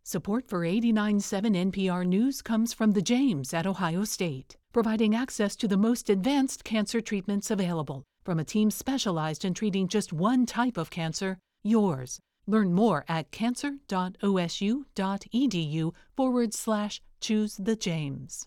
Support for 89.7 NPR News comes from the James at Ohio State, providing access to the most advanced cancer treatments available from a team specialized in treating just one type of cancer, yours. Learn more at cancer.osu.edu/choose the James.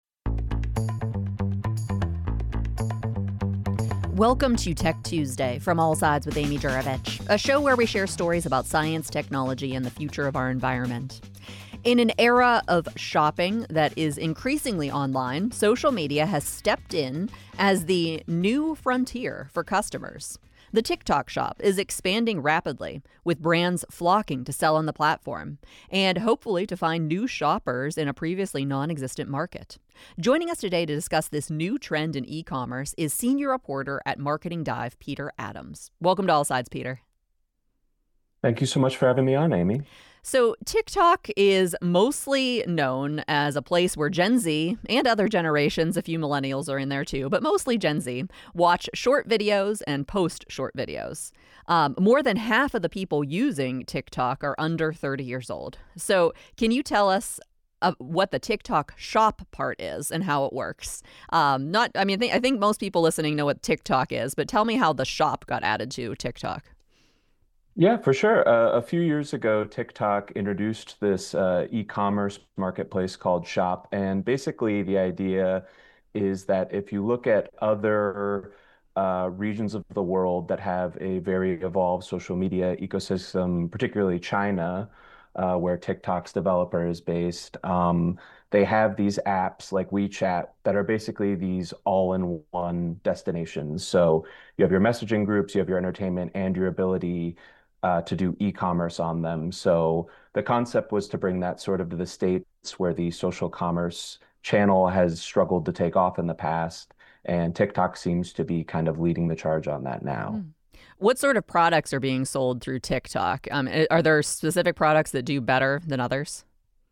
Welcome to Tech Tuesday from All Sides with Amy Juravich, a show where we share stories about science, technology, and the future of our environment. In an era of shopping that is increasingly online, social media has stepped in as the new frontier for customers. The TikTok shop is expanding rapidly, with brands flocking to sell on the platform, and hopefully to find new shoppers in a previously non-existent market. Joining us today to discuss this new trend in e-commerce is senior reporter at Marketing Dive, Peter Adams. Welcome to All Sides, Peter. Thank you so much for having me on, Amy. So TikTok is mostly known as a place where Gen Z and other generations, a few millennials are in there too, but mostly Gen Z, watch short videos and post short videos. More than half of the people using TikTok are under 30 years old. So can you tell us what the TikTok shop part is and how it works? I think most people listening know what TikTok is, but tell me how the shop got added to TikTok. Yeah, for sure. A few years ago, TikTok introduced this e-commerce marketplace called Shop. And basically, the idea is that if you look at other regions of the world that have a very evolved social media ecosystem, particularly China, where TikTok's developer is based, they have these apps like WeChat that are basically these all-in-one destinations. So you have your messaging groups, you have your entertainment, and your ability to do e-commerce on them. So the concept was to bring that sort of to the States where the social commerce channel has struggled to take off in the past. And TikTok seems to be kind of leading the charge on that now. What sort of products are being sold through TikTok? Are there specific products that do better than others?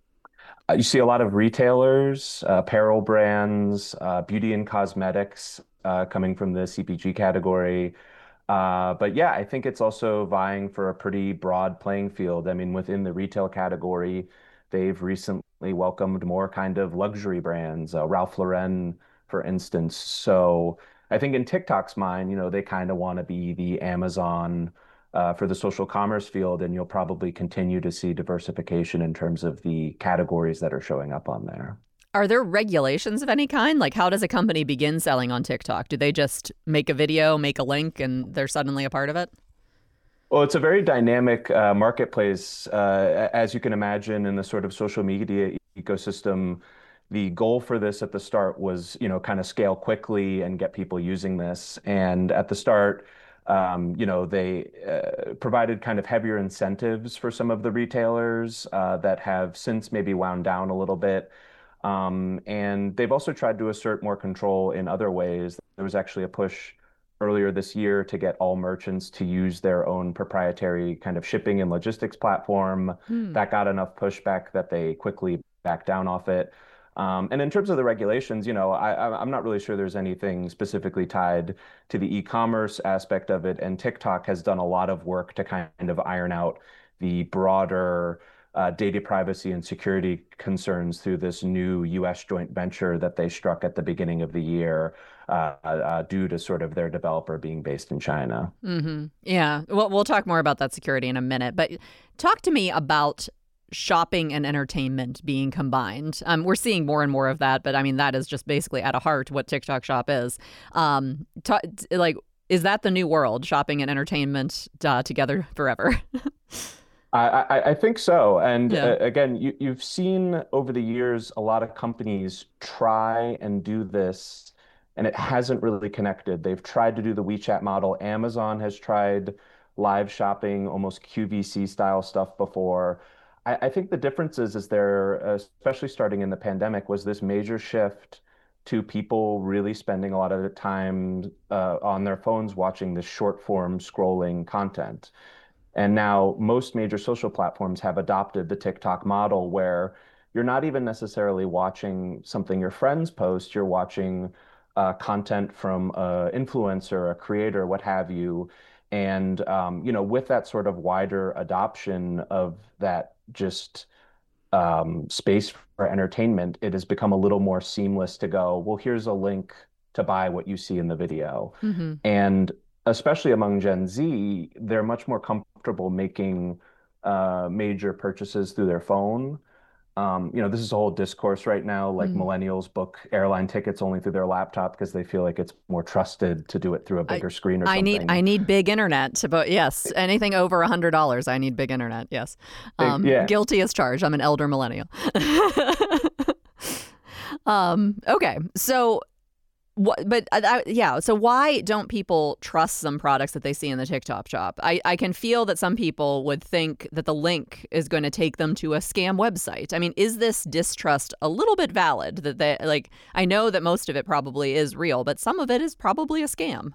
You see a lot of retailers, apparel brands, beauty and cosmetics coming from the CPG category. But yeah, I think it's also vying for a pretty broad playing field. I mean, within the retail category, they've recently welcomed more kind of luxury brands, Ralph Lauren, for instance. So I think in TikTok's mind, they kind of want to be the Amazon for the social commerce field, and you'll probably continue to see diversification in terms of the categories that are showing up on there. Are there regulations of any kind? Like, how does a company begin selling on TikTok? Do they just make a video, make a link, and they're suddenly a part of it? Well, it's a very dynamic marketplace. As you can imagine, in the sort of social media ecosystem, the goal for this at the start was, kind of scale quickly and get people using this. And at the start, they provided kind of heavier incentives for some of the retailers that have since maybe wound down a little bit. And they've also tried to assert more control in other ways. There was actually a push earlier this year to get all merchants to use their own proprietary kind of shipping and logistics platform. That got enough pushback that they quickly backed down off it. And in terms of the regulations, I'm not really sure there's anything specifically tied to the e-commerce aspect of it. And TikTok has done a lot of work to kind of iron out the broader data privacy and security concerns through this new U.S. joint venture that they struck at the beginning of the year due to sort of their developer being based in China. Mm-hmm. Yeah, well, we'll talk more about that security in a minute, but talk to me about shopping and entertainment being combined. We're seeing more and more of that, but I mean, that is just basically at a heart what TikTok Shop is. Is that the new world, shopping and entertainment together forever? I think so. And again, you've seen over the years a lot of companies try and do this, and it hasn't really connected. They've tried to do the WeChat model. Amazon has tried live shopping, almost QVC style stuff before. I think the difference is there, especially starting in the pandemic, was this major shift to people really spending a lot of the time on their phones watching this short form scrolling content. And now most major social platforms have adopted the TikTok model where you're not even necessarily watching something your friends post, you're watching content from an influencer, a creator, what have you. And, with that sort of wider adoption of that just space for entertainment, it has become a little more seamless to go, well, here's a link to buy what you see in the video. Hmm. And especially among Gen Z, they're much more comfortable making major purchases through their phone. This is a whole discourse right now, like Mm. millennials book airline tickets only through their laptop because they feel like it's more trusted to do it through a I bigger screen or I something. need big internet to but yes, anything over $100, I need big internet. Yes. Yeah, Guilty as charged. I'm an elder millennial. Okay. So what, but yeah. So why don't people trust some products that they see in the TikTok shop? I can feel that some people would think that the link is going to take them to a scam website. I mean, is this distrust a little bit valid? That they like, I know that most of it probably is real, but some of it is probably a scam.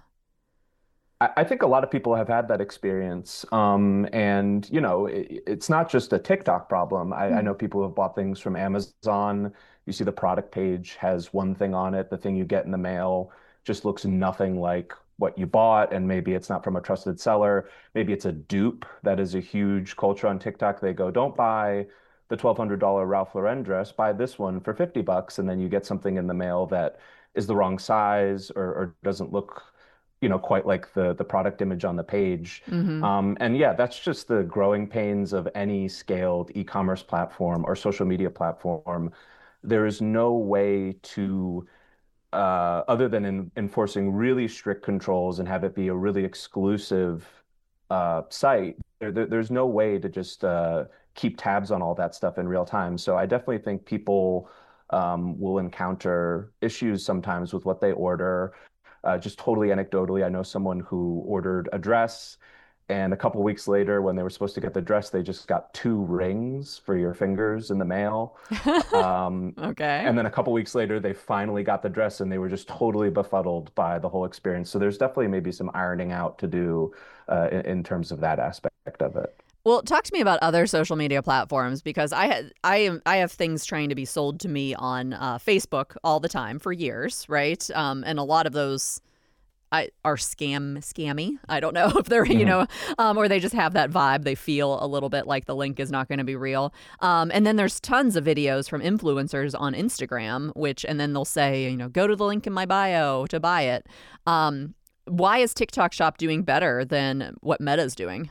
I think a lot of people have had that experience. And, it's not just a TikTok problem. I Mm. know people who have bought things from Amazon. You see the product page has one thing on it. The thing you get in the mail just looks nothing like what you bought. And maybe it's not from a trusted seller. Maybe it's a dupe. That is a huge culture on TikTok. They go, don't buy the $1,200 Ralph Lauren dress, buy this one for $50. And then you get something in the mail that is the wrong size or doesn't look quite like the product image on the page. Hmm. And yeah, that's just the growing pains of any scaled e-commerce platform or social media platform. There is no way to, other than enforcing really strict controls and have it be a really exclusive site, there's no way to just keep tabs on all that stuff in real time. So I definitely think people will encounter issues sometimes with what they order. Just totally anecdotally, I know someone who ordered a dress, and a couple weeks later, when they were supposed to get the dress, they just got two rings for your fingers in the mail. Um, Okay. and then a couple weeks later, they finally got the dress, and they were just totally befuddled by the whole experience. So there's definitely maybe some ironing out to do in terms of that aspect of it. Well, talk to me about other social media platforms because I have things trying to be sold to me on Facebook all the time for years, right? And a lot of those are scammy. I don't know if they're Mhm. or they just have that vibe. They feel a little bit like the link is not going to be real. And then there's tons of videos from influencers on Instagram, and then they'll say go to the link in my bio to buy it. Why is TikTok Shop doing better than what Meta's doing?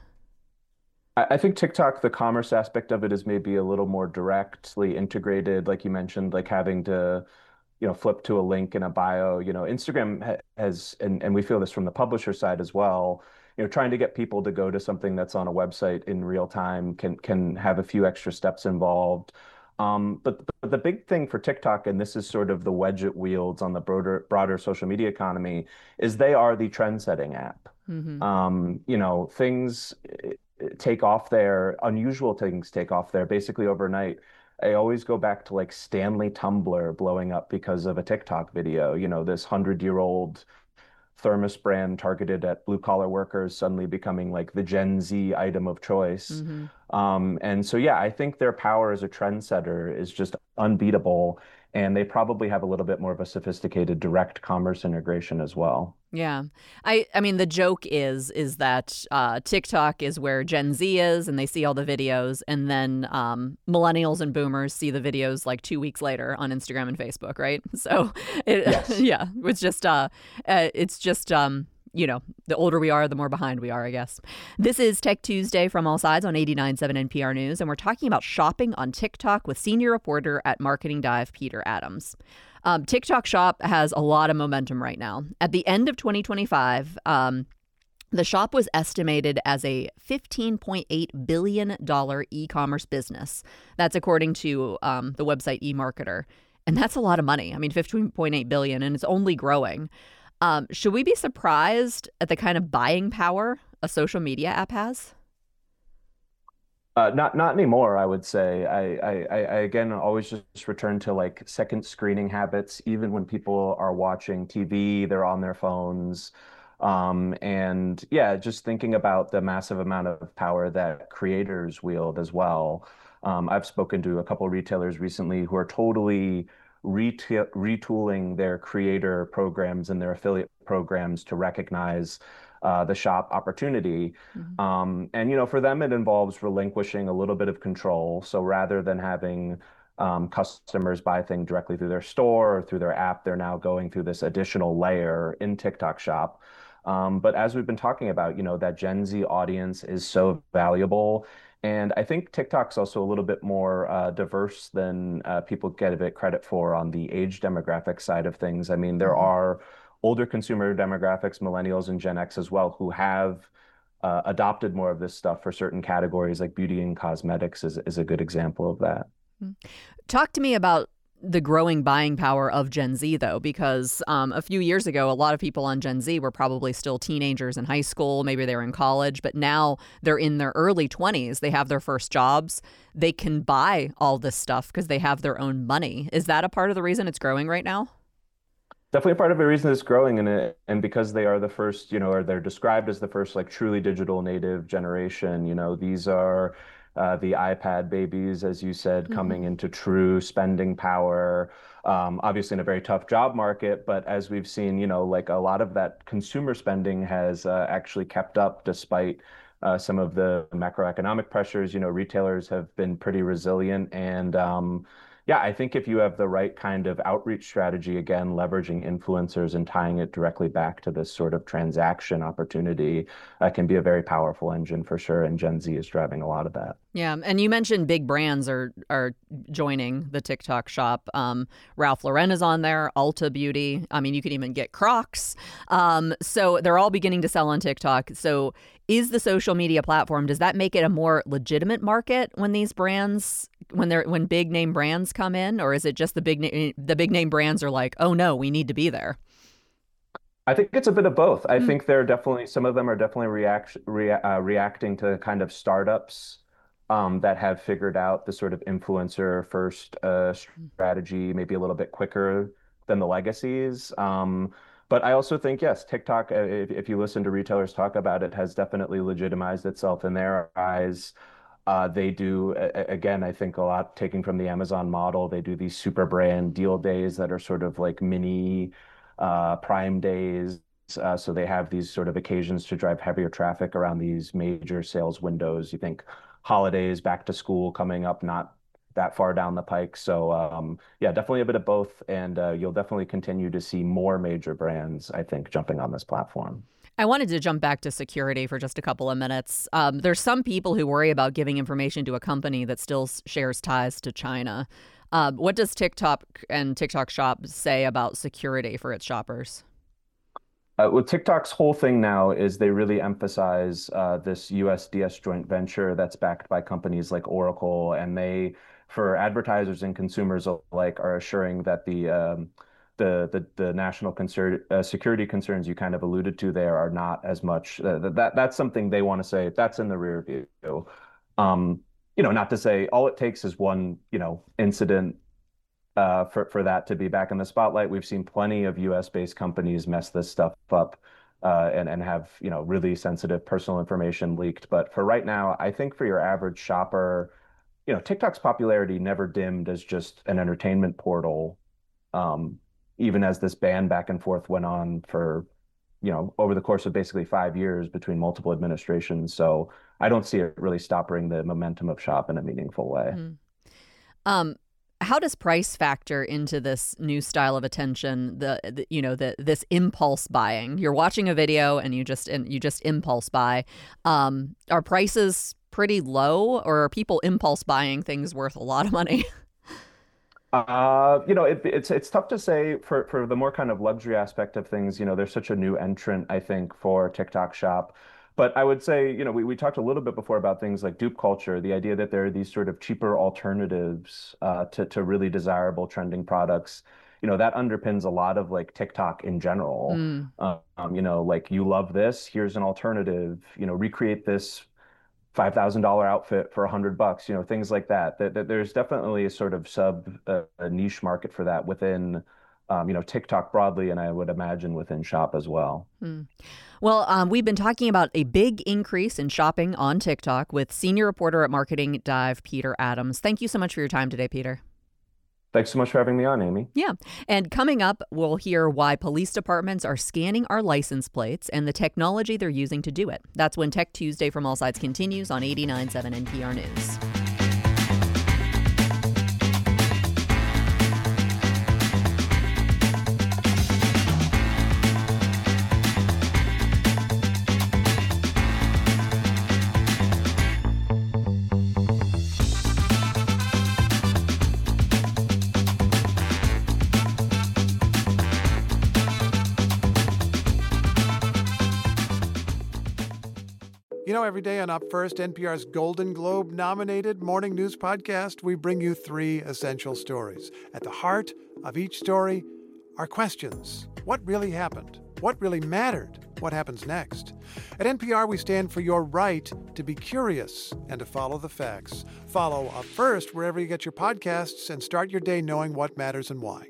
I think TikTok, the commerce aspect of it is maybe a little more directly integrated, like you mentioned, like having to, flip to a link in a bio. Instagram has, and we feel this from the publisher side as well, trying to get people to go to something that's on a website in real time can have a few extra steps involved. But the big thing for TikTok, and this is sort of the wedge it wields on the broader social media economy, is they are the trend-setting app. Hmm. Things take off there, unusual things take off there basically overnight. I always go back to like Stanley Tumbler blowing up because of a TikTok video, this 100-year-old thermos brand targeted at blue collar workers suddenly becoming like the Gen Z item of choice. Hmm. And so, yeah, I think their power as a trendsetter is just unbeatable. And they probably have a little bit more of a sophisticated direct commerce integration as well. Yeah. I mean the joke is that TikTok is where Gen Z is and they see all the videos and then millennials and boomers see the videos like 2 weeks later on Instagram and Facebook, right? So Yes. yeah, it's just the older we are, the more behind we are, I guess. This is Tech Tuesday from All Sides on 89.7 NPR News, and we're talking about shopping on TikTok with senior reporter at Marketing Dive, Peter Adams. TikTok Shop has a lot of momentum right now. At the end of 2025, the shop was estimated as a $15.8 billion e-commerce business. That's according to the website eMarketer. And that's a lot of money. I mean, 15.8 billion, and it's only growing. Should we be surprised at the kind of buying power a social media app has? Not anymore, I would say. I again always just return to like second screening habits. Even when people are watching TV, they're on their phones. And yeah, just thinking about the massive amount of power that creators wield as well. I've spoken to a couple of retailers recently who are totally retooling their creator programs and their affiliate programs to recognize the shop opportunity. Mhm. And, for them, it involves relinquishing a little bit of control. So rather than having customers buy things directly through their store or through their app, they're now going through this additional layer in TikTok Shop. But as we've been talking about, that Gen Z audience is so valuable. And I think TikTok's also a little bit more diverse than people get a bit credit for on the age demographic side of things. I mean, there Mhm. are older consumer demographics, millennials and Gen X as well, who have adopted more of this stuff for certain categories, like beauty and cosmetics is a good example of that. Mhm. Talk to me about the growing buying power of Gen Z, though, because a few years ago, a lot of people on Gen Z were probably still teenagers in high school. Maybe they were in college, but now they're in their early 20s. They have their first jobs. They can buy all this stuff because they have their own money. Is that a part of the reason it's growing right now? Definitely a part of the reason it's growing in it, and because they are the first, or they're described as the first like truly digital native generation. These are the iPad babies, as you said, coming Hmm. into true spending power. Obviously in a very tough job market, but as we've seen, like a lot of that consumer spending has actually kept up despite some of the macroeconomic pressures. Retailers have been pretty resilient and yeah, I think if you have the right kind of outreach strategy, again, leveraging influencers and tying it directly back to this sort of transaction opportunity, can be a very powerful engine for sure. And Gen Z is driving a lot of that. Yeah, and you mentioned big brands are joining the TikTok shop. Ralph Lauren is on there, Ulta Beauty. I mean, you can even get Crocs. So they're all beginning to sell on TikTok. So is the social media platform, does that make it a more legitimate market when these brands when big name brands come in, or is it just the big name brands are like, oh no, we need to be there? I think it's a bit of both. I Mm. think they're definitely some of them are definitely reacting to kind of startups that have figured out the sort of influencer first strategy, maybe a little bit quicker than the legacies. But I also think, yes, TikTok, if you listen to retailers talk about it, has definitely legitimized itself in their eyes. They do, again, I think a lot taking from the Amazon model. They do these super brand deal days that are sort of like mini Prime days. So they have these sort of occasions to drive heavier traffic around these major sales windows. You think holidays, back to school coming up, not that far down the pike. So yeah, definitely a bit of both. And you'll definitely continue to see more major brands, I think, jumping on this platform. I wanted to jump back to security for just a couple of minutes. There's some people who worry about giving information to a company that still shares ties to China. What does TikTok and TikTok Shop say about security for its shoppers? Well, TikTok's whole thing now is they really emphasize this USDS joint venture that's backed by companies like Oracle, and they, for advertisers and consumers alike, are assuring that the national security concerns you kind of alluded to there are not as much. That's something they want to say that's in the rear view. Um, not to say all it takes is one, incident for that to be back in the spotlight. We've seen plenty of US-based companies mess this stuff up and have, really sensitive personal information leaked. But for right now, I think for your average shopper, TikTok's popularity never dimmed as just an entertainment portal, um, even as this ban back and forth went on for, over the course of basically 5 years between multiple administrations. So I don't see it really stopping the momentum of shop in a meaningful way. Hmm. Um, how does price factor into this new style of attention? This impulse buying. You're watching a video and you just impulse buy. Are prices pretty low, or are people impulse buying things worth a lot of money? It's tough to say for the more kind of luxury aspect of things. There's such a new entrant, I think, for TikTok Shop. But I would say, we talked a little bit before about things like dupe culture, the idea that there are these sort of cheaper alternatives to really desirable trending products. That underpins a lot of like TikTok in general. Mm. Like you love this, here's an alternative, recreate this $5,000 outfit for $100, things like that. That there's definitely a sort of a niche market for that within, TikTok broadly, and I would imagine within Shop as well. Mm. Well, we've been talking about a big increase in shopping on TikTok with senior reporter at Marketing Dive, Peter Adams. Thank you so much for your time today, Peter. Thanks so much for having me on, Amy. Yeah. And coming up, we'll hear why police departments are scanning our license plates and the technology they're using to do it. That's when Tech Tuesday from All Sides continues on 89.7 NPR News. You know, every day on Up First, NPR's Golden Globe-nominated morning news podcast, we bring you 3 essential stories. At the heart of each story are questions. What really happened? What really mattered? What happens next? At NPR, we stand for your right to be curious and to follow the facts. Follow Up First wherever you get your podcasts and start your day knowing what matters and why.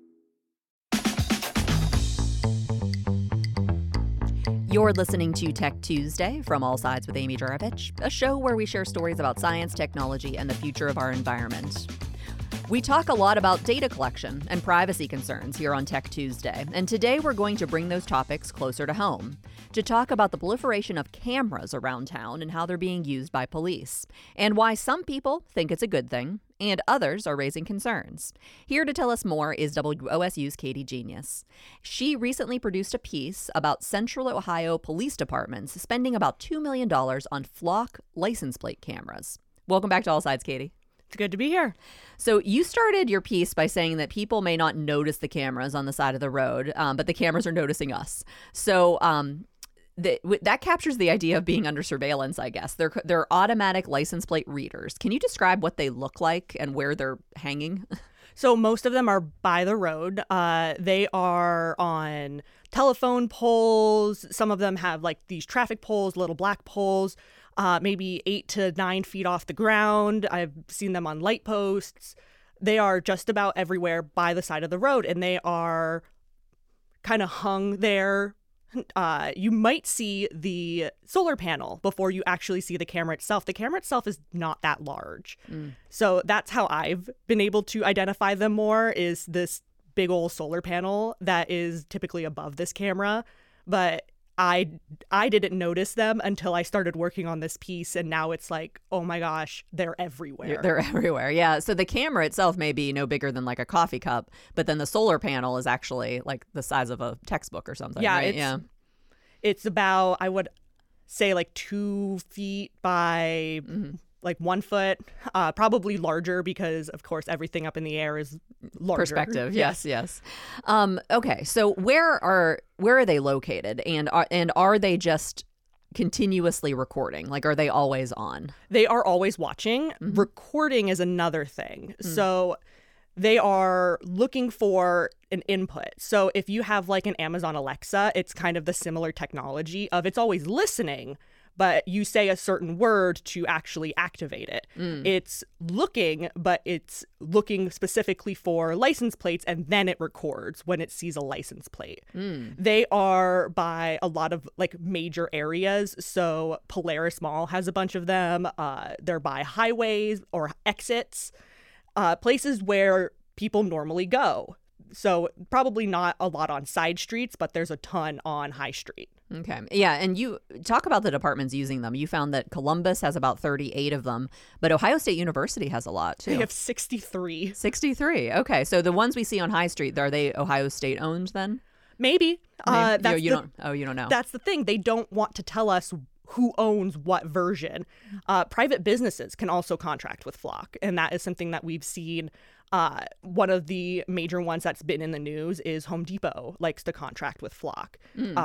You're listening to Tech Tuesday from All Sides with Amy Juravich, a show where we share stories about science, technology, and the future of our environment. We talk a lot about data collection and privacy concerns here on Tech Tuesday, and today we're going to bring those topics closer to home to talk about the proliferation of cameras around town and how they're being used by police, and why some people think it's a good thing and others are raising concerns. Here to tell us more is WOSU's Katie Genius. She recently produced a piece about Central Ohio police departments spending about $2 million on flock license plate cameras. Welcome back to All Sides, Katie. It's good to be here. So you started your piece by saying that people may not notice the cameras on the side of the road, but the cameras are noticing us. So that captures the idea of being under surveillance, I guess. They're automatic license plate readers. Can you describe what they look like and where they're hanging? So most of them are by the road. They are on telephone poles. Some of them have like these traffic poles, little black poles, maybe 8 to 9 feet off the ground. I've seen them on light posts. They are just about everywhere by the side of the road, and they are kind of hung there. You might see the solar panel before you actually see the camera itself. The camera itself is not that large. So that's how I've been able to identify them more, is this big old solar panel that is typically above this camera. But I didn't notice them until I started working on this piece, and now it's like, oh my gosh, they're everywhere. They're everywhere, yeah. So the camera itself may be no bigger than like a coffee cup, but then the solar panel is actually like the size of a textbook or something. Yeah, right? It's about, I would say, like 2 feet by like 1 foot, probably larger because, of course, everything up in the air is larger. Perspective, yes. Okay, so where are they located, and are they just continuously recording? Like, are they always on? They are always watching. Recording is another thing. So they are looking for an input. So if you have like an Amazon Alexa, it's kind of the similar technology of it's always listening, but you say a certain word to actually activate it. It's looking, but it's looking specifically for license plates, and then it records when it sees a license plate. They are by a lot of like major areas. So Polaris Mall has a bunch of them. They're by highways or exits, places where people normally go. So probably not a lot on side streets, but there's a ton on High Street. Okay. Yeah. And you talk about the departments using them. You found that Columbus has about 38 of them, but Ohio State University has a lot too. They have 63. 63. Okay. So the ones we see on High Street, are they Ohio State owned then? Maybe. You don't know. That's the thing. They don't want to tell us who owns what version. Private businesses can also contract with Flock, and that is something that we've seen. One of the major ones that's been in the news is Home Depot likes to contract with Flock.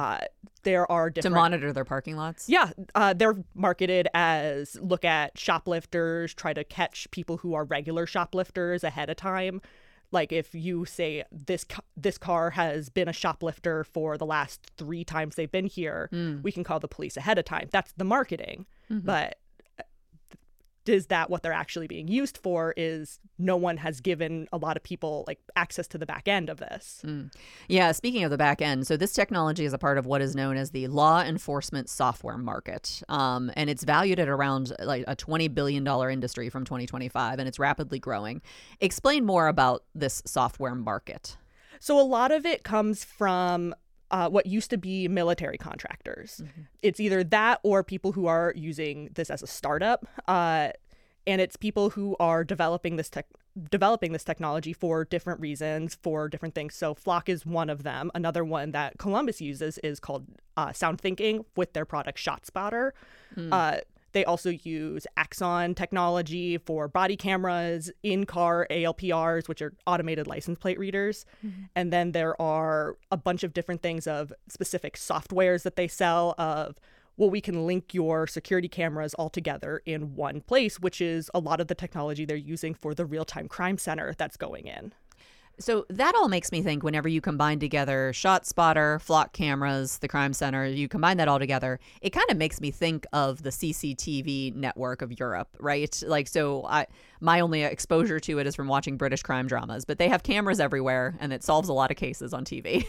There are different... To monitor their parking lots? Yeah. They're marketed as look at shoplifters, try to catch people who are regular shoplifters ahead of time. Like if you say this car has been a shoplifter for the last 3 times they've been here, we can call the police ahead of time. That's the marketing. But is that what they're actually being used for is no one has given a lot of people like access to the back end of this. Yeah, speaking of the back end, so this technology is a part of what is known as the law enforcement software market. And it's valued at around like a $20 billion industry from 2025, and it's rapidly growing. Explain more about this software market. So a lot of it comes from what used to be military contractors. It's either that or people who are using this as a startup. And it's people who are developing this technology for different reasons, for different things. So Flock is one of them. Another one that Columbus uses is called SoundThinking with their product ShotSpotter. They also use Axon technology for body cameras, in-car ALPRs, which are automated license plate readers. And then there are a bunch of different things of specific softwares that they sell of, well, we can link your security cameras all together in one place, which is a lot of the technology they're using for the real-time crime center that's going in. So that all makes me think whenever you combine together ShotSpotter, Flock cameras, the crime center, you combine that all together, it kind of makes me think of the CCTV network of Europe, right? Like, so my only exposure to it is from watching British crime dramas, but they have cameras everywhere and it solves a lot of cases on TV.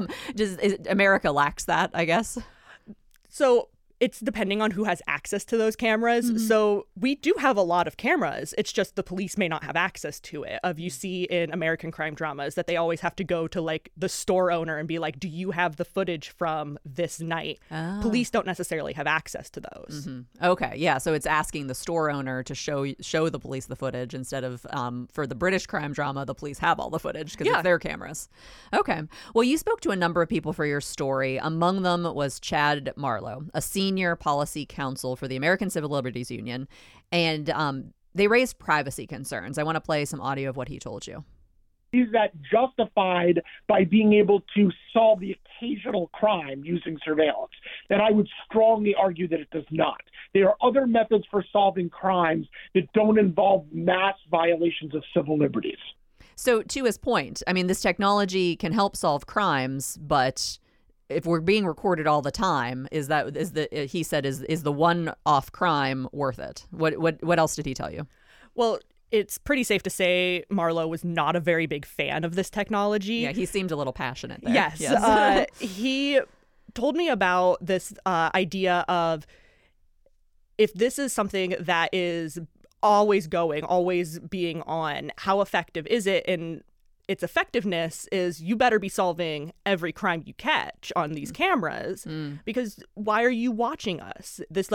America lacks that, I guess. So it's depending on who has access to those cameras. So we do have a lot of cameras. It's just the police may not have access to it. You see in American crime dramas that they always have to go to like the store owner and be like, do you have the footage from this night? Police don't necessarily have access to those. Okay. Yeah. So it's asking the store owner to show the police the footage instead of for the British crime drama, the police have all the footage because it's their cameras. Okay. Well, you spoke to a number of people for your story. Among them was Chad Marlowe, a senior policy counsel for the American Civil Liberties Union, and they raised privacy concerns. I want to play some audio of what he told you. Is that justified by being able to solve the occasional crime using surveillance? And I would strongly argue that it does not. There are other methods for solving crimes that don't involve mass violations of civil liberties. So to his point, I mean, this technology can help solve crimes, but if we're being recorded all the time, is the one-off crime worth it? What else did he tell you? Well, it's pretty safe to say Marlowe was not a very big fan of this technology. Yeah, he seemed a little passionate there. Yes. He told me about this idea of if this is something that is always going, always being on, how effective is it? And its effectiveness is you better be solving every crime you catch on these cameras because why are you watching us? This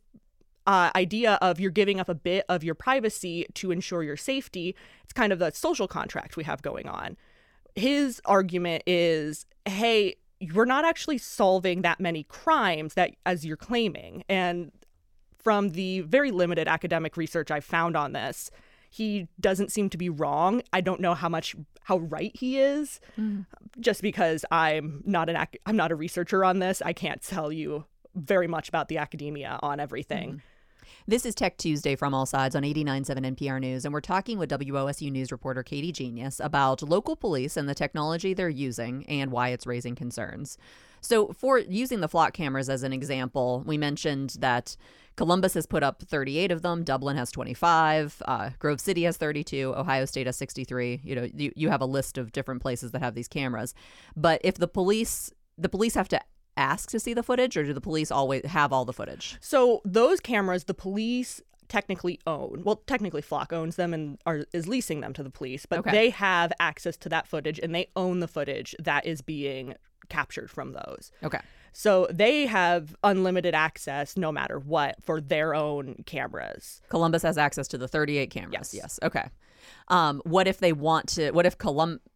idea of you're giving up a bit of your privacy to ensure your safety. It's kind of the social contract we have going on. His argument is, hey, we're not actually solving that many crimes that as you're claiming. And from the very limited academic research I've found on this, he doesn't seem to be wrong. I don't know how right he is, just because I'm not a researcher on this. I can't tell you very much about the academia on everything. This is Tech Tuesday from All Sides on 89.7 NPR News, and we're talking with WOSU News reporter Katie Genius about local police and the technology they're using and why it's raising concerns. So for using the Flock cameras as an example, we mentioned that Columbus has put up 38 of them. Dublin has 25. Grove City has 32. Ohio State has 63. You have a list of different places that have these cameras. But if the police have to ask to see the footage, or do the police always have all the footage? So those cameras, the police technically own. Well, technically Flock owns them and is leasing them to the police, but they have access to that footage and they own the footage that is being captured from those. Okay. So they have unlimited access no matter what for their own cameras. Columbus has access to the 38 cameras. Yes. Okay. What if they want to? What if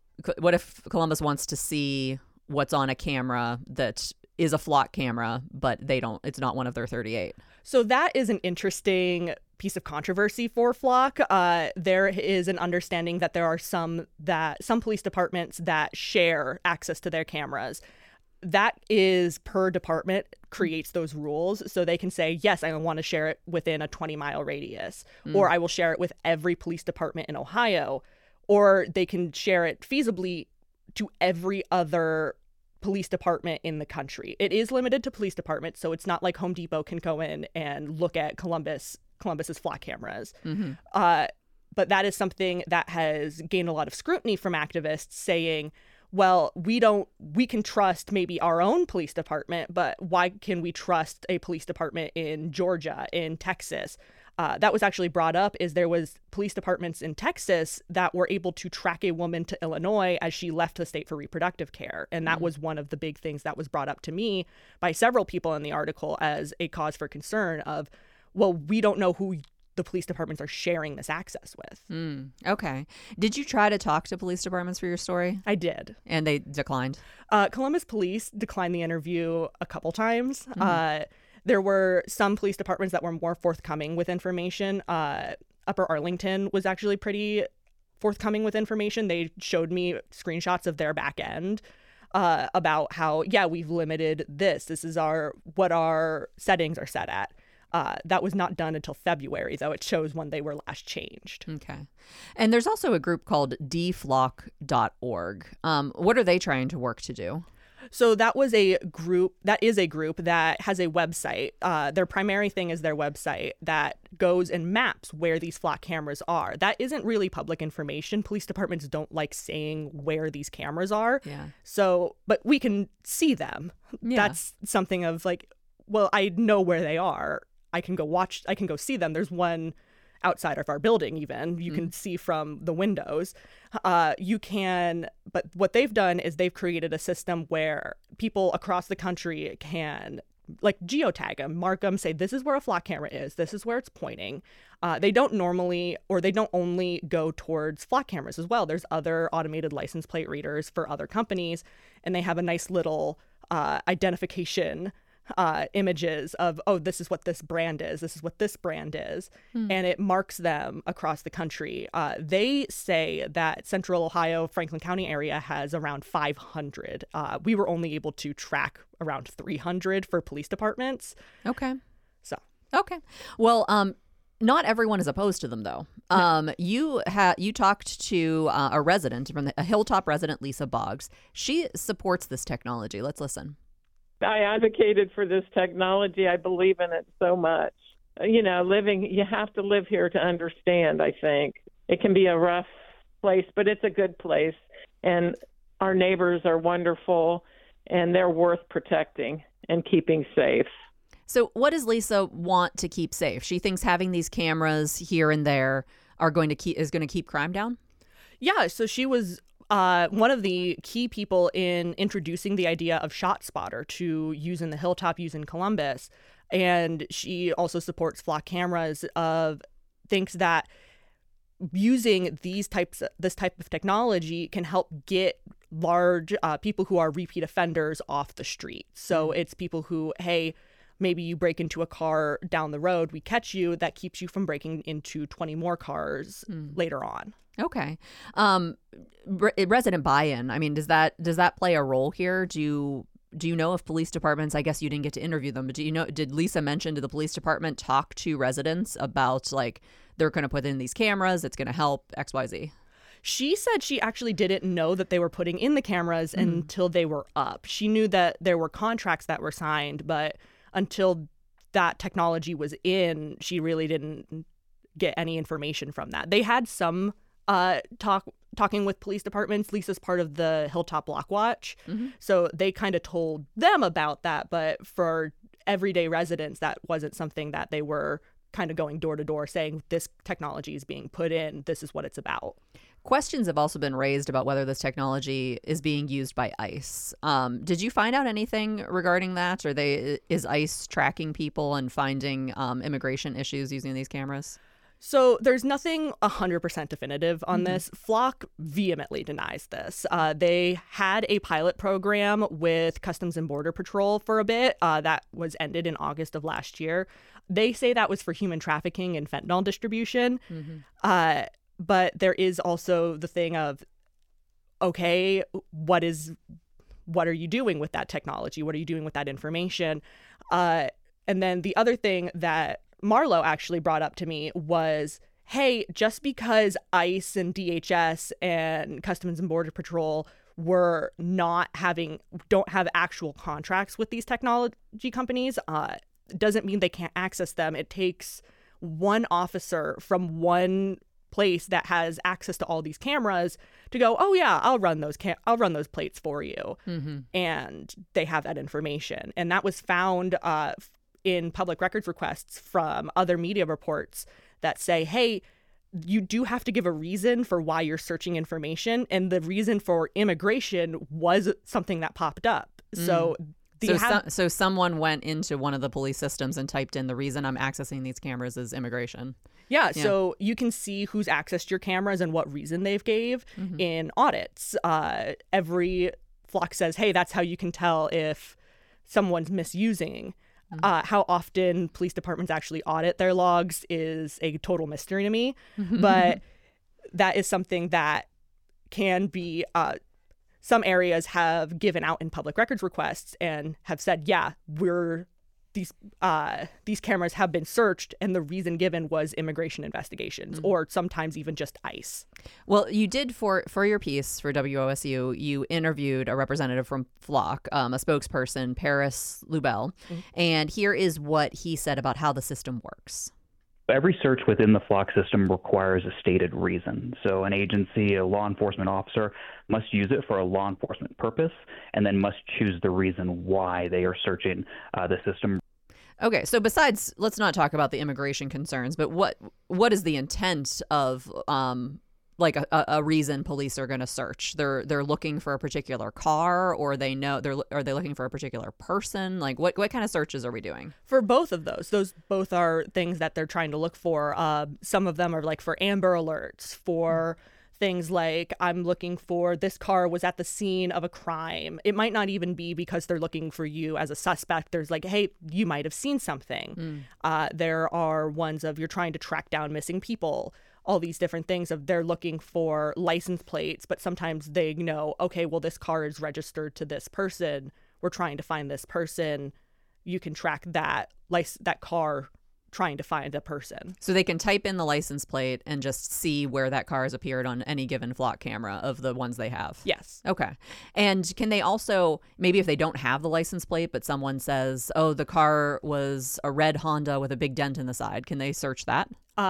Columbus wants to see what's on a camera that is a Flock camera, but they don't? It's not one of their 38. So that is an interesting piece of controversy for Flock. There is an understanding that there are some police departments that share access to their cameras. That is per department creates those rules. So they can say, yes, I want to share it within a 20-mile radius, or I will share it with every police department in Ohio, or they can share it feasibly to every other police department in the country. It is limited to police departments, so it's not like Home Depot can go in and look at Columbus Columbus's flock cameras. Mm-hmm. But that is something that has gained a lot of scrutiny from activists saying, well, we can trust maybe our own police department, but why can we trust a police department in Georgia, in Texas? That was actually brought up is there was police departments in Texas that were able to track a woman to Illinois as she left the state for reproductive care. And that was one of the big things that was brought up to me by several people in the article as a cause for concern of, well, we don't know who the police departments are sharing this access with. Okay. Did you try to talk to police departments for your story? I did. And they declined? Columbus police declined the interview a couple times. There were some police departments that were more forthcoming with information. Upper Arlington was actually pretty forthcoming with information. They showed me screenshots of their back end about how, yeah, we've limited this. This is what our settings are set at. That was not done until February, though it shows when they were last changed. Okay. And there's also a group called deflock.org. What are they trying to work to do? So that is a group that has a website. Their primary thing is their website that goes and maps where these flock cameras are. That isn't really public information. Police departments don't like saying where these cameras are. Yeah. So, but we can see them. Yeah. That's something of like, well, I know where they are. I can go see them. There's one outside of our building even. You can see from the windows. But what they've done is they've created a system where people across the country can like geotag them, mark them, say this is where a flock camera is, this is where it's pointing. They don't only go towards flock cameras as well. There's other automated license plate readers for other companies, and they have a nice little identification images of, oh, this is what this brand is, this is what this brand is, and it marks them across the country. They say that Central Ohio, Franklin County area has around 500. We were only able to track around 300 for police departments. Okay. So. Okay. Well, not everyone is opposed to them, though. No. You talked to a Hilltop resident, Lisa Boggs. She supports this technology. Let's listen. I advocated for this technology. I believe in it so much. You have to live here to understand, I think. It can be a rough place, but it's a good place. And our neighbors are wonderful, and they're worth protecting and keeping safe. So what does Lisa want to keep safe? She thinks having these cameras here and there is going to keep crime down? Yeah, so she was one of the key people in introducing the idea of ShotSpotter to use in the Hilltop, use in Columbus. And she also supports flock cameras, thinks that using this type of technology can help get large people who are repeat offenders off the street. So it's people who, hey, maybe you break into a car down the road, we catch you, that keeps you from breaking into 20 more cars later on. Okay. Resident buy-in. I mean, does that play a role here? Do you know if police departments, I guess you didn't get to interview them, but did Lisa mention, did the police department talk to residents about like they're going to put in these cameras, it's going to help XYZ? She said she actually didn't know that they were putting in the cameras until they were up. She knew that there were contracts that were signed, but until that technology was in, she really didn't get any information from that. They had some talking with police departments. Lisa's part of the Hilltop Block Watch. So they kind of told them about that. But for everyday residents, that wasn't something that they were kind of going door to door saying this technology is being put in. This is what it's about. Questions have also been raised about whether this technology is being used by ICE. Did you find out anything regarding that? Is ICE tracking people and finding immigration issues using these cameras? So there's nothing 100% definitive on this. Flock vehemently denies this. They had a pilot program with Customs and Border Patrol for a bit that was ended in August of last year. They say that was for human trafficking and fentanyl distribution. But there is also the thing of, okay, what are you doing with that technology? What are you doing with that information? And then the other thing that Marlo actually brought up to me was, hey, just because ICE and DHS and Customs and Border Patrol don't have actual contracts with these technology companies, doesn't mean they can't access them. It takes one officer from one place that has access to all these cameras to go, oh yeah, I'll run those plates for you. And they have that information. And that was found in public records requests from other media reports that say, hey, you do have to give a reason for why you're searching information. And the reason for immigration was something that popped up. So So someone went into one of the police systems and typed in, the reason I'm accessing these cameras is immigration. Yeah, so you can see who's accessed your cameras and what reason they've gave in audits. Every flock says, hey, that's how you can tell if someone's misusing. How often police departments actually audit their logs is a total mystery to me. But that is something that can be... some areas have given out in public records requests and have said, yeah, these cameras have been searched, and the reason given was immigration investigations, or sometimes even just ICE. Well, you did for your piece for WOSU, you interviewed a representative from Flock, a spokesperson, Paris Lubell, and here is what he said about how the system works. Every search within the Flock system requires a stated reason. So an agency, a law enforcement officer, must use it for a law enforcement purpose and then must choose the reason why they are searching the system. Okay, so besides, let's not talk about the immigration concerns, but what is the intent of like a reason police are going to search? They're looking for a particular car, or are they looking for a particular person? Like what kind of searches are we doing? For both of those both are things that they're trying to look for. Some of them are like for Amber Alerts, for things like, I'm looking for this car was at the scene of a crime. It might not even be because they're looking for you as a suspect. There's like, hey, you might have seen something. There are ones of you're trying to track down missing people. All these different things of they're looking for license plates, but sometimes they know, okay, well, this car is registered to this person. We're trying to find this person. You can track that car, trying to find a person. So they can type in the license plate and just see where that car has appeared on any given Flock camera of the ones they have. Yes. Okay. And can they also, maybe if they don't have the license plate, but someone says, oh, the car was a red Honda with a big dent in the side, can they search that?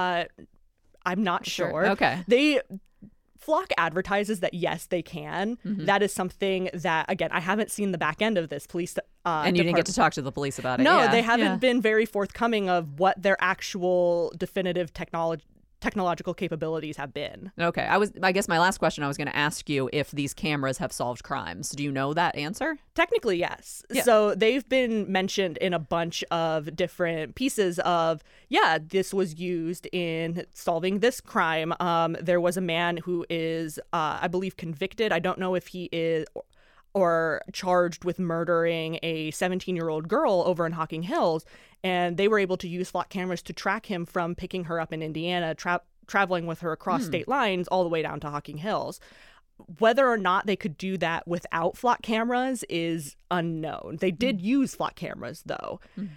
I'm not sure. Okay. Flock advertises that yes, they can. That is something that, again, I haven't seen the back end of this police. And you didn't get to talk to the police about it. No, they haven't been very forthcoming of what their actual definitive technological capabilities have been. Okay. I guess my last question, I was going to ask you if these cameras have solved crimes. Do you know that answer? Technically, yes. Yeah. So they've been mentioned in a bunch of different pieces of, this was used in solving this crime. There was a man who is, I believe, convicted. I don't know if he is or charged with murdering a 17-year-old girl over in Hocking Hills. And they were able to use Flock cameras to track him from picking her up in Indiana, traveling with her across state lines all the way down to Hocking Hills. Whether or not they could do that without Flock cameras is unknown. They did use Flock cameras, though.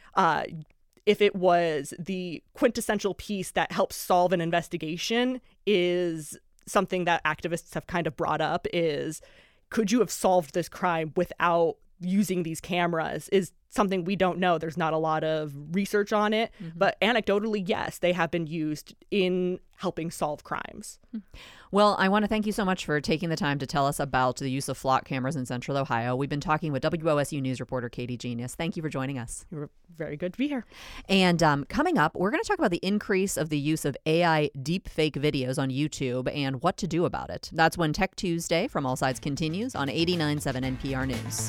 If it was the quintessential piece that helps solve an investigation is something that activists have kind of brought up is, could you have solved this crime without using these cameras is something we don't know. There's not a lot of research on it, but anecdotally, yes, they have been used in helping solve crimes. Well, I want to thank you so much for taking the time to tell us about the use of Flock cameras in Central Ohio. We've been talking with WOSU News reporter Katie Genius. Thank you for joining us. You were very good to be here. And coming up, we're going to talk about the increase of the use of AI deepfake videos on YouTube and what to do about it. That's when Tech Tuesday from All Sides continues on 89.7 NPR News.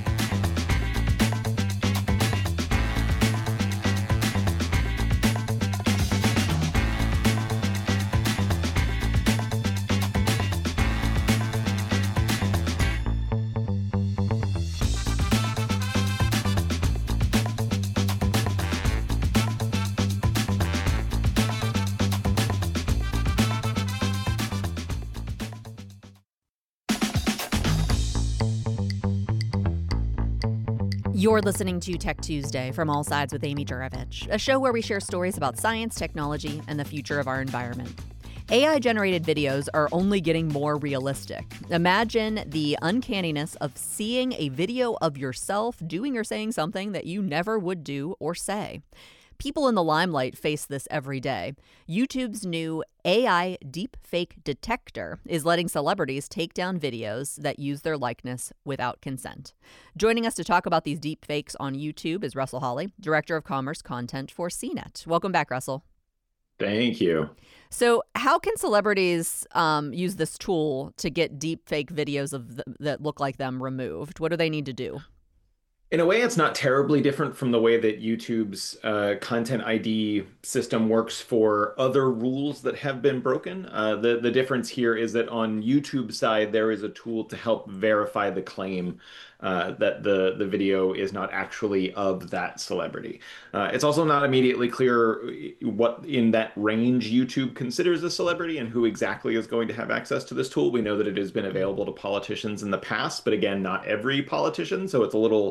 You're listening to Tech Tuesday from All Sides with Amy Juravich, a show where we share stories about science, technology, and the future of our environment. AI-generated videos are only getting more realistic. Imagine the uncanniness of seeing a video of yourself doing or saying something that you never would do or say. people in the limelight face this every day. YouTube's new AI deepfake detector is letting celebrities take down videos that use their likeness without consent. Joining us to talk about these deepfakes on YouTube is Russell Holley, Director of Commerce Content for CNET. Welcome back, Russell. Thank you. So how can celebrities use this tool to get deepfake videos that look like them removed? What do they need to do? In a way, it's not terribly different from the way that YouTube's Content ID system works for other rules that have been broken. The difference here is that on YouTube's side, there is a tool to help verify the claim that the video is not actually of that celebrity. It's also not immediately clear what in that range YouTube considers a celebrity and who exactly is going to have access to this tool. We know that it has been available to politicians in the past, but again, not every politician, so it's a little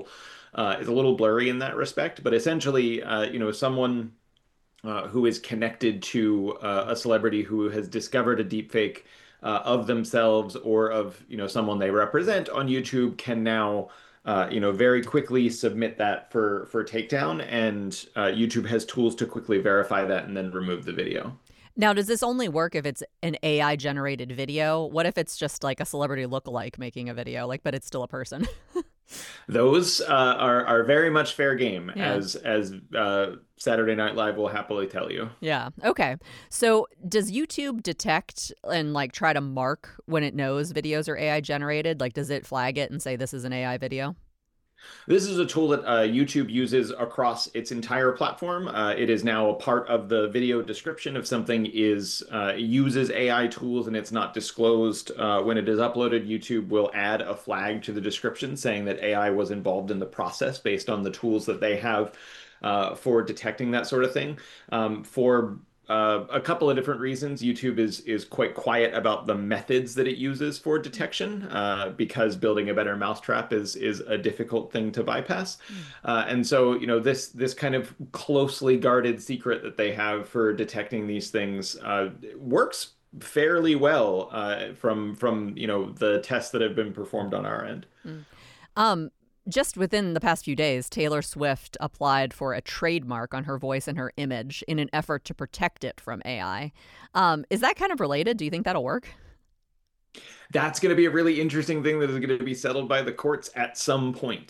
blurry in that respect. But essentially, someone who is connected to a celebrity who has discovered a deepfake of themselves or of someone they represent on YouTube can now very quickly submit that for takedown, and YouTube has tools to quickly verify that and then remove the video. Now, does this only work if it's an AI generated video? What if it's just like a celebrity lookalike making a video, but it's still a person? Those are very much fair game, yeah. as Saturday Night Live will happily tell you. Yeah. Okay. So does YouTube detect and try to mark when it knows videos are AI generated? Does it flag it and say this is an AI video? This is a tool that YouTube uses across its entire platform. It is now a part of the video description. If something uses AI tools and it's not disclosed when it is uploaded, YouTube will add a flag to the description saying that AI was involved in the process based on the tools that they have for detecting that sort of thing. For a couple of different reasons, YouTube is quite quiet about the methods that it uses for detection because building a better mousetrap is a difficult thing to bypass. And so, this kind of closely guarded secret that they have for detecting these things works fairly well from the tests that have been performed on our end. Just within the past few days, Taylor Swift applied for a trademark on her voice and her image in an effort to protect it from AI. Is that kind of related? Do you think that'll work? That's going to be a really interesting thing that is going to be settled by the courts at some point.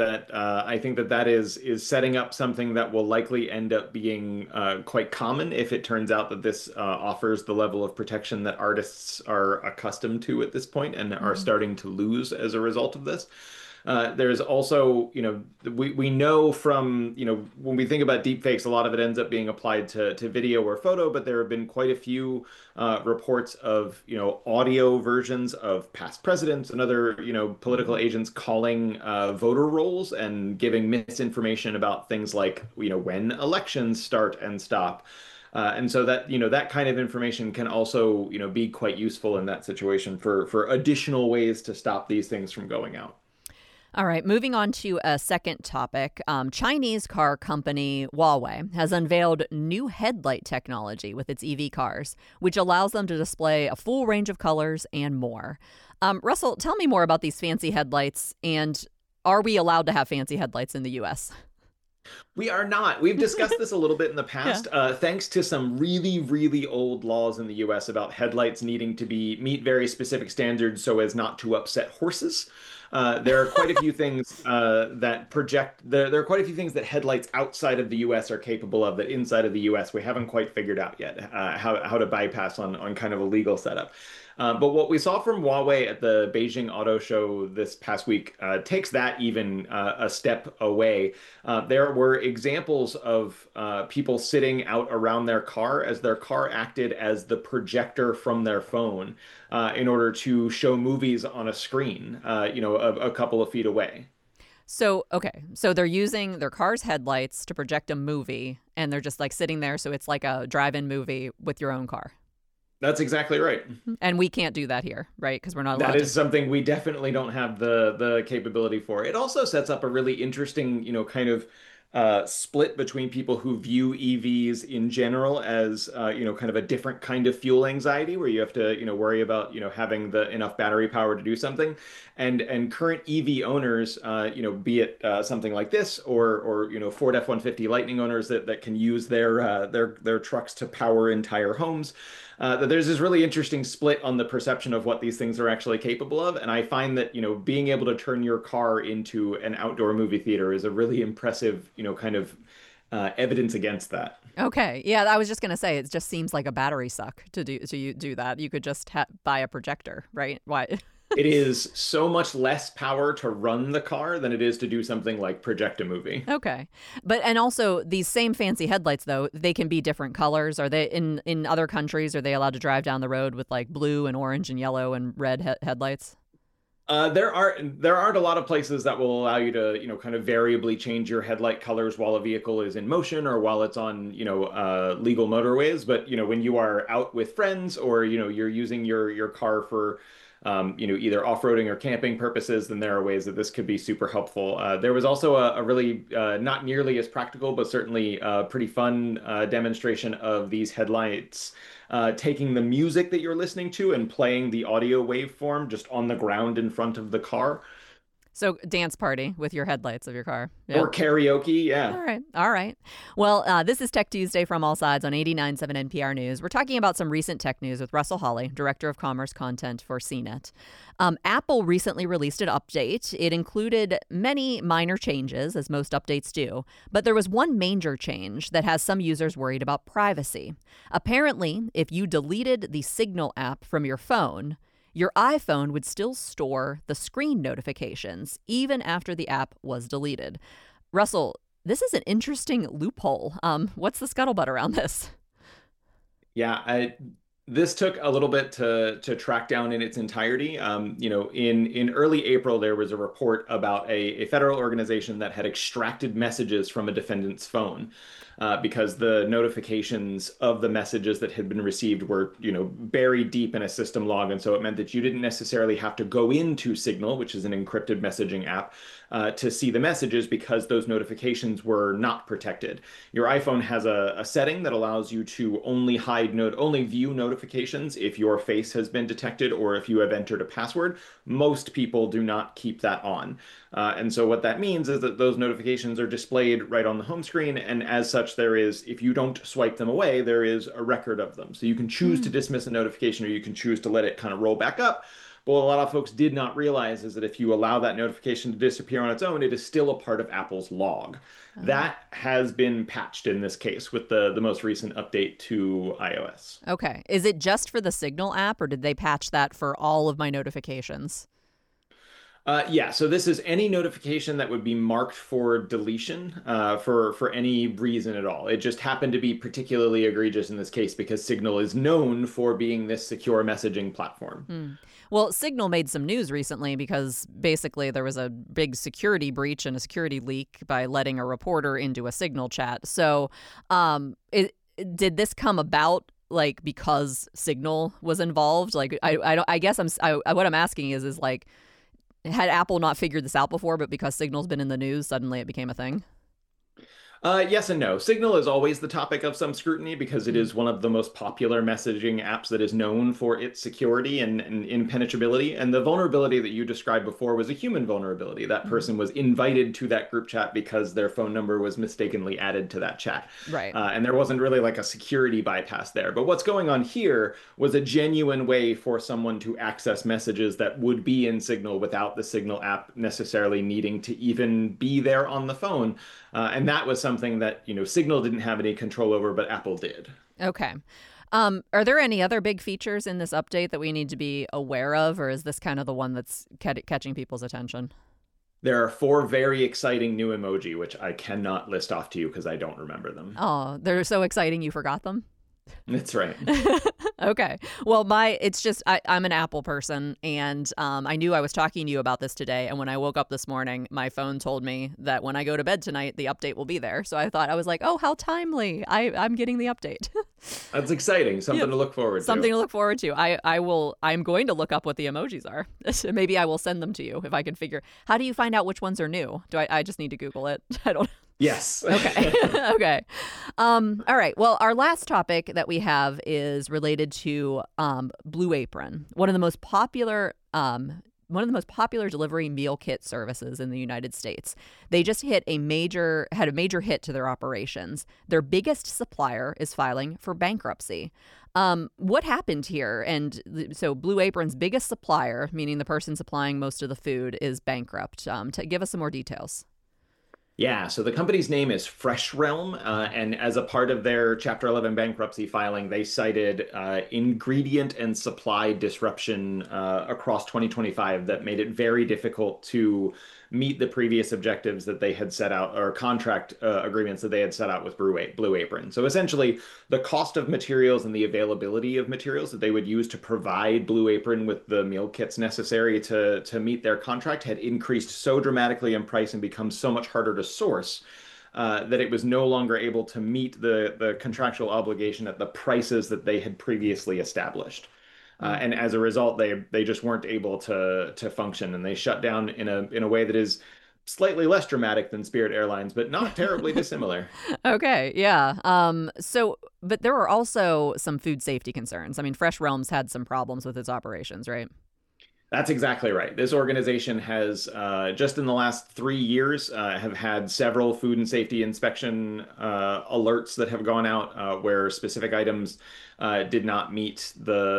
I think that is setting up something that will likely end up being quite common if it turns out that this offers the level of protection that artists are accustomed to at this point and are starting to lose as a result of this. There's also, we know from, when we think about deepfakes, a lot of it ends up being applied to video or photo, but there have been quite a few reports of, audio versions of past presidents and other, political agents calling voter rolls and giving misinformation about things like, when elections start and stop. And so that, that kind of information can also, be quite useful in that situation for additional ways to stop these things from going out. All right, moving on to a second topic. Chinese car company Huawei has unveiled new headlight technology with its EV cars, which allows them to display a full range of colors and more. Russell, tell me more about these fancy headlights, and are we allowed to have fancy headlights in the U.S.? We are not. We've discussed this a little bit in the past, thanks to some really, really old laws in the U.S. about headlights needing to meet very specific standards so as not to upset horses. There are quite a few things that project. There are quite a few things that headlights outside of the U.S. are capable of that inside of the U.S. we haven't quite figured out yet how to bypass on kind of a legal setup. But what we saw from Huawei at the Beijing Auto Show this past week takes that even a step away. There were examples of people sitting out around their car as their car acted as the projector from their phone in order to show movies on a screen, a couple of feet away. So they're using their car's headlights to project a movie, and they're just sitting there, so it's like a drive-in movie with your own car. That's exactly right. And we can't do that here, right? Because we're not allowed to. That is something we definitely don't have the capability for. It also sets up a really interesting, kind of split between people who view EVs in general as, kind of a different kind of fuel anxiety where you have to, worry about, having the enough battery power to do something. And current EV owners, be it something like this or Ford F-150 Lightning owners that can use their trucks to power entire homes. That there's this really interesting split on the perception of what these things are actually capable of. And I find that, being able to turn your car into an outdoor movie theater is a really impressive, kind of evidence against that. Okay. Yeah, I was just going to say, it just seems like a battery suck to do that. You could just buy a projector, right? Why? It is so much less power to run the car than it is to do something like project a movie. Okay. And also these same fancy headlights, though, they can be different colors. Are they in other countries? Are they allowed to drive down the road with like blue and orange and yellow and red headlights? There aren't a lot of places that will allow you to, kind of variably change your headlight colors while a vehicle is in motion or while it's on, legal motorways. But, when you are out with friends or, you're using your car for either off-roading or camping purposes, then there are ways that this could be super helpful. There was also a really not nearly as practical, but certainly pretty fun demonstration of these headlights taking the music that you're listening to and playing the audio waveform just on the ground in front of the car. So dance party with your headlights of your car. Yeah. Or karaoke, yeah. All right. Well, this is Tech Tuesday from All Sides on 89.7 NPR News. We're talking about some recent tech news with Russell Hawley, Director of Commerce Content for CNET. Apple recently released an update. It included many minor changes, as most updates do, but there was one major change that has some users worried about privacy. Apparently, if you deleted the Signal app from your phone, your iPhone would still store the screen notifications even after the app was deleted. Russell, this is an interesting loophole. What's the scuttlebutt around this? Yeah, this took a little bit to track down in its entirety. In early April, there was a report about a federal organization that had extracted messages from a defendant's phone. Because the notifications of the messages that had been received were, buried deep in a system log. And so it meant that you didn't necessarily have to go into Signal, which is an encrypted messaging app, to see the messages because those notifications were not protected. Your iPhone has a setting that allows you to only view notifications if your face has been detected or if you have entered a password. Most people do not keep that on. And so what that means is that those notifications are displayed right on the home screen. And as such, if you don't swipe them away, there is a record of them. So you can choose to dismiss a notification or you can choose to let it kind of roll back up. But what a lot of folks did not realize is that if you allow that notification to disappear on its own, it is still a part of Apple's log. That has been patched in this case with the most recent update to iOS. Okay. Is it just for the Signal app or did they patch that for all of my notifications? So this is any notification that would be marked for deletion for any reason at all. It just happened to be particularly egregious in this case because Signal is known for being this secure messaging platform. Well, Signal made some news recently because basically there was a big security breach and a security leak by letting a reporter into a Signal chat. So did this come about like because Signal was involved? Like I guess what I'm asking is like, had Apple not figured this out before, but because Signal's been in the news, suddenly it became a thing? Yes and no. Signal is always the topic of some scrutiny because it is one of the most popular messaging apps that is known for its security and impenetrability. And the vulnerability that you described before was a human vulnerability. That person was invited to that group chat because their phone number was mistakenly added to that chat. Right. And there wasn't really like a security bypass there. But what's going on here was a genuine way for someone to access messages that would be in Signal without the Signal app necessarily needing to even be there on the phone. And that was something that, Signal didn't have any control over, but Apple did. Okay. Are there any other big features in this update that we need to be aware of, or is this kind of the one that's catching people's attention? There are 4 very exciting new emoji, which I cannot list off to you because I don't remember them. Oh, they're so exciting you forgot them? That's right. Okay. Well, it's just I'm an Apple person, and I knew I was talking to you about this today. And when I woke up this morning, my phone told me that when I go to bed tonight, the update will be there. So I was like, oh, how timely! I'm getting the update. That's exciting. Something to look forward to. Something to look forward to. I'm going to look up what the emojis are. Maybe I will send them to you if I can figure. How do you find out which ones are new? Do I just need to Google it? I don't. Yes. Okay. Okay. All right. Well, our last topic that we have is related to Blue Apron, one of the most popular delivery meal kit services in the United States. They just had a major hit to their operations. Their biggest supplier is filing for bankruptcy. What happened here? And so Blue Apron's biggest supplier, meaning the person supplying most of the food, is bankrupt. Give us some more details. Yeah, so the company's name is FreshRealm, and as a part of their Chapter 11 bankruptcy filing, they cited ingredient and supply disruption across 2025 that made it very difficult to meet the previous objectives that they had set out, or contract agreements that they had set out with Blue Apron. So essentially, the cost of materials and the availability of materials that they would use to provide Blue Apron with the meal kits necessary to meet their contract had increased so dramatically in price and become so much harder to source that it was no longer able to meet the contractual obligation at the prices that they had previously established. And as a result, they just weren't able to function, and they shut down in a way that is slightly less dramatic than Spirit Airlines, but not terribly dissimilar. Okay, yeah. But there were also some food safety concerns. I mean, Fresh Realms had some problems with its operations, right? That's exactly right. This organization has, just in the last 3 years, have had several food and safety inspection alerts that have gone out where specific items did not meet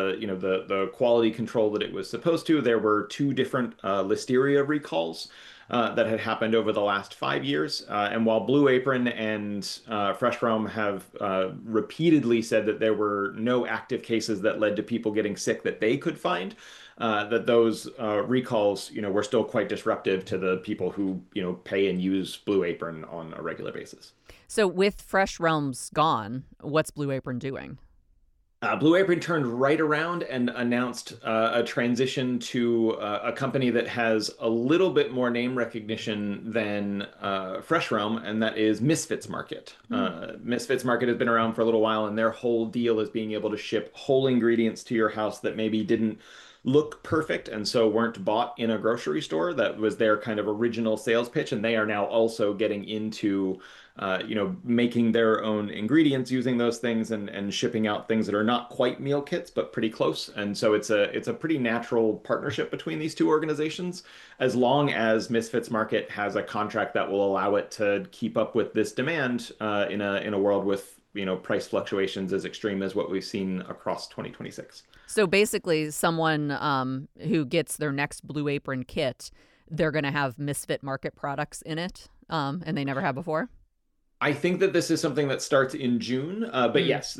the quality control that it was supposed to. There were 2 different Listeria recalls that had happened over the last 5 years. And while Blue Apron and FreshRealm have repeatedly said that there were no active cases that led to people getting sick that they could find, that those recalls, were still quite disruptive to the people who, pay and use Blue Apron on a regular basis. So with Fresh Realms gone, what's Blue Apron doing? Blue Apron turned right around and announced a transition to a company that has a little bit more name recognition than FreshRealm, and that is Misfits Market. Misfits Market has been around for a little while, and their whole deal is being able to ship whole ingredients to your house that maybe didn't look perfect and so weren't bought in a grocery store. That was their kind of original sales pitch, and they are now also getting into making their own ingredients using those things and shipping out things that are not quite meal kits, but pretty close. And so it's a pretty natural partnership between these two organizations, as long as Misfits Market has a contract that will allow it to keep up with this demand in a world with price fluctuations as extreme as what we've seen across 2026. So basically, someone who gets their next Blue Apron kit, they're going to have Misfit Market products in it, and they never have before? I think that this is something that starts in June, but yes,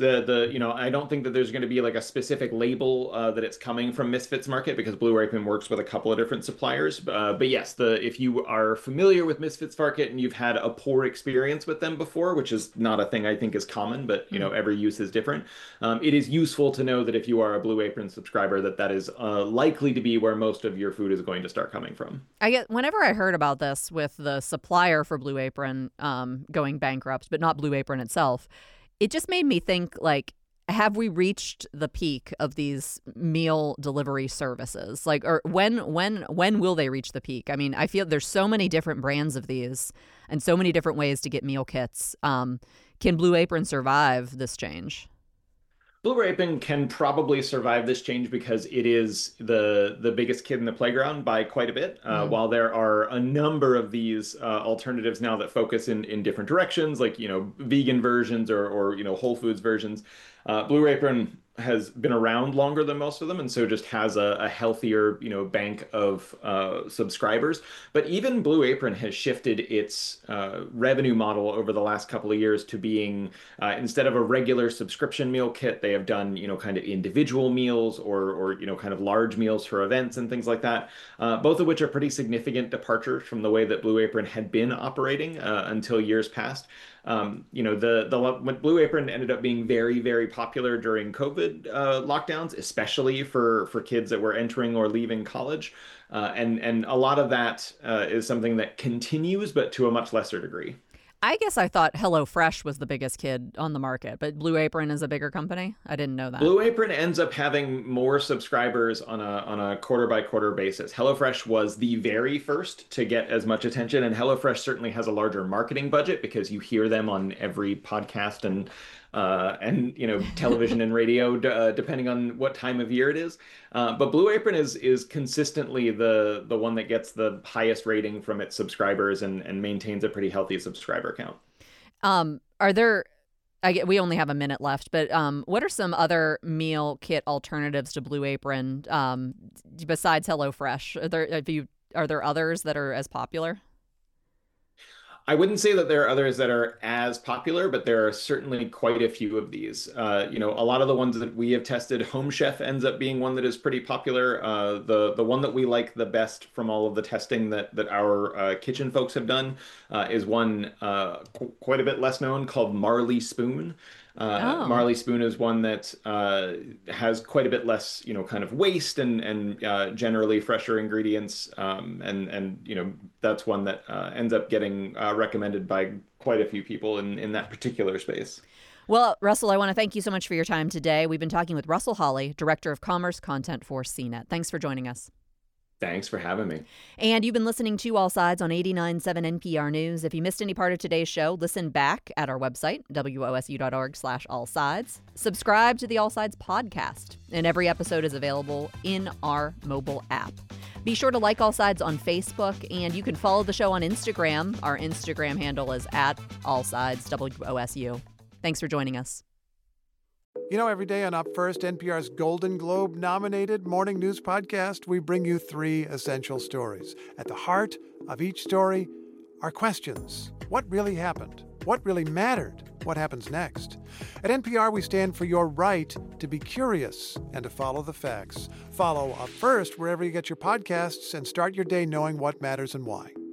I don't think that there's going to be like a specific label that it's coming from Misfits Market, because Blue Apron works with a couple of different suppliers. But yes, if you are familiar with Misfits Market and you've had a poor experience with them before, which is not a thing I think is common, but every use is different. It is useful to know that if you are a Blue Apron subscriber, that is likely to be where most of your food is going to start coming from. Whenever I heard about this with the supplier for Blue Apron going bankrupt, but not Blue Apron itself, it just made me think, have we reached the peak of these meal delivery services? Or when will they reach the peak? I mean, I feel there's so many different brands of these and so many different ways to get meal kits. Can Blue Apron survive this change? Blue Apron can probably survive this change because it is the biggest kid in the playground by quite a bit. While there are a number of these alternatives now that focus in different directions, like vegan versions or Whole Foods versions, Blue Apron has been around longer than most of them, and so just has a healthier bank of subscribers. But even Blue Apron has shifted its revenue model over the last couple of years to being instead of a regular subscription meal kit, they have done kind of individual meals or kind of large meals for events and things like that, both of which are pretty significant departures from the way that Blue Apron had been operating until years past. When Blue Apron ended up being very, very popular during COVID lockdowns, especially for kids that were entering or leaving college. And a lot of that is something that continues, but to a much lesser degree. I guess I thought HelloFresh was the biggest kid on the market, but Blue Apron is a bigger company. I didn't know that. Blue Apron ends up having more subscribers on a quarter by quarter basis. HelloFresh was the very first to get as much attention, and HelloFresh certainly has a larger marketing budget because you hear them on every podcast and television and radio, depending on what time of year it is. But Blue Apron is consistently the one that gets the highest rating from its subscribers and maintains a pretty healthy subscriber count. We only have a minute left, but what are some other meal kit alternatives to Blue Apron besides HelloFresh? Are there others that are as popular? I wouldn't say that there are others that are as popular, but there are certainly quite a few of these. A lot of the ones that we have tested, Home Chef ends up being one that is pretty popular. The one that we like the best from all of the testing that our kitchen folks have done is one quite a bit less known called Marley Spoon. Marley Spoon is one that has quite a bit less, kind of waste and generally fresher ingredients. That's one that ends up getting recommended by quite a few people in that particular space. Well, Russell, I want to thank you so much for your time today. We've been talking with Russell Holley, Director of Commerce Content for CNET. Thanks for joining us. Thanks for having me. And you've been listening to All Sides on 89.7 NPR News. If you missed any part of today's show, listen back at our website, wosu.org/allsides. Subscribe to the All Sides podcast, and every episode is available in our mobile app. Be sure to like All Sides on Facebook, and you can follow the show on Instagram. Our Instagram handle is @AllSidesWOSU. Thanks for joining us. Every day on Up First, NPR's Golden Globe-nominated morning news podcast, we bring you 3 essential stories. At the heart of each story are questions. What really happened? What really mattered? What happens next? At NPR, we stand for your right to be curious and to follow the facts. Follow Up First wherever you get your podcasts and start your day knowing what matters and why.